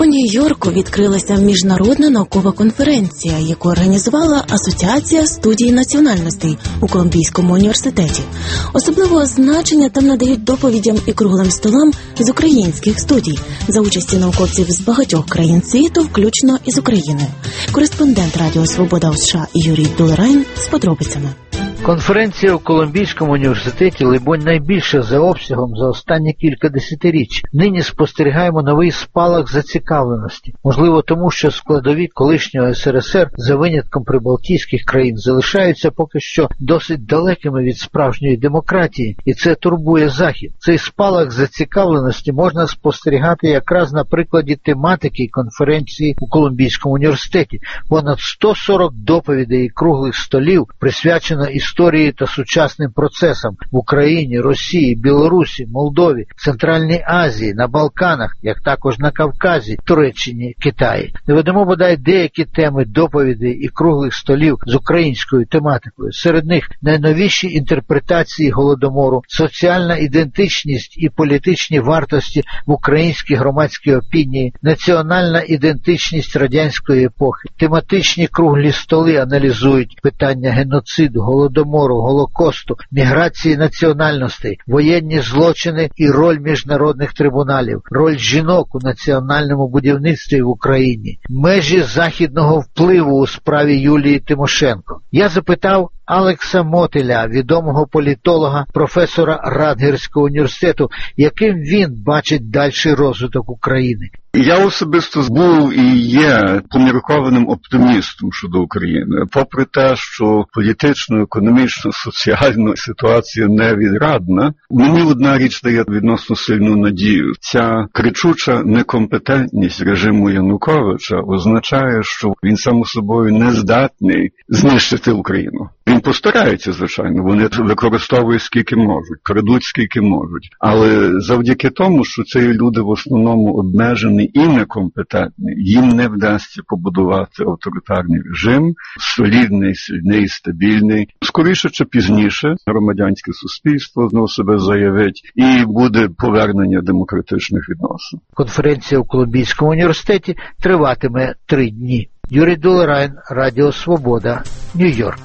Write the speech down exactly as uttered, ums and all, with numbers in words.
У Нью-Йорку відкрилася міжнародна наукова конференція, яку організувала Асоціація студій національностей у Колумбійському університеті. Особливого значення там надають доповідям і круглим столам з українських студій за участі науковців з багатьох країн світу, включно із Україною. Кореспондент Радіо Свобода у США Юрій Дулерайн з подробицями. Конференція у Колумбійському університеті, либонь, найбільша за обсягом за останні кілька десятиріч. Нині спостерігаємо новий спалах зацікавленості. Можливо, тому що складові колишнього ес ер ес ер, за винятком прибалтійських країн, залишаються поки що досить далекими від справжньої демократії, і це турбує Захід. Цей спалах зацікавленості можна спостерігати якраз на прикладі тематики конференції у Колумбійському університеті. Понад сто сорок доповідей і круглих столів присвячено історії історії та сучасним процесам в Україні, Росії, Білорусі, Молдові, Центральній Азії, на Балканах, як також на Кавказі, Туреччині, Китаї. Наведемо бодай деякі теми доповідей і круглих столів з українською тематикою. Серед них найновіші інтерпретації Голодомору, соціальна ідентичність і політичні вартості в українській громадській опінії, національна ідентичність радянської епохи. Тематичні круглі столи аналізують питання геноциду, Голодомору, Голокосту, міграції національностей, воєнні злочини і роль міжнародних трибуналів, роль жінок у національному будівництві в Україні, межі західного впливу у справі Юлії Тимошенко. Я запитав Алекса Мотиля, відомого політолога, професора Радгерського університету, яким він бачить дальший розвиток України. Я особисто був і є поміркованим оптимістом щодо України. Попри те, що політично, економічно, соціально ситуація невідрадна, мені одна річ дає відносно сильну надію. Ця кричуча некомпетентність режиму Януковича означає, що він сам собою не здатний знищити Україну. Він постарається, звичайно, вони використовують скільки можуть, крадуть скільки можуть. Але завдяки тому, що ці люди в основному обмежені і некомпетентні, їм не вдасться побудувати авторитарний режим, солідний, сильний, стабільний. Скоріше чи пізніше громадянське суспільство знову себе заявить і буде повернення демократичних відносин. Конференція у Колумбійському університеті триватиме три дні. Юрій Дулерайн, Радіо Свобода, Нью-Йорк.